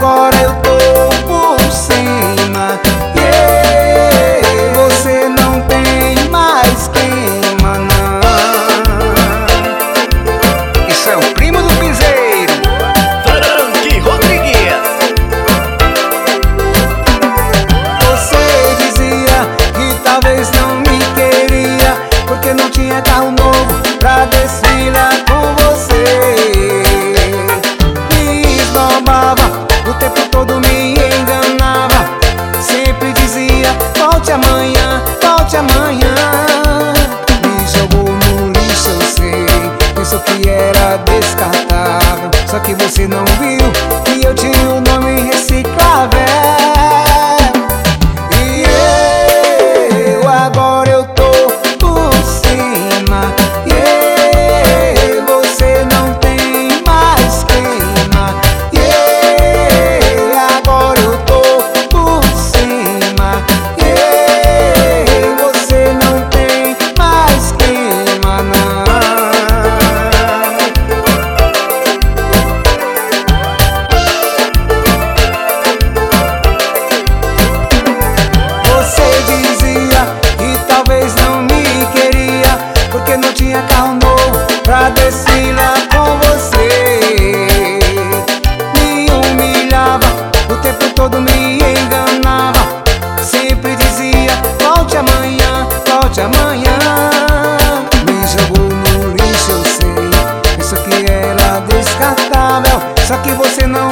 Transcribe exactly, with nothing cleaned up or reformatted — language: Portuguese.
agora eu tô por cima. Yeah, você não tem mais queima, não. Isso é o primo do piseiro, Frank Rodrigues. Você dizia que talvez não me queria, porque não tinha carro novo pra desfilar com você. Me esnobava, o tempo todo me enganava. Sempre dizia, volte amanhã, volte amanhã. Me jogou no lixo, eu sei, pensou que era descartável. Só que você não viu que eu tinha um nome reciclável. E eu, agora eu tô por cima. Yeah, você não tem mais queima. Yeah, agora eu tô por cima. Yeah, você não tem mais queima, não. Você dizia que talvez não me queria, porque não tinha carro novo pra desfilar com você. Me humilhava, o tempo todo me enganava. Sempre dizia, volte amanhã, volte amanhã. Me jogou no lixo, eu sei, pensou que era descartável. Só que você não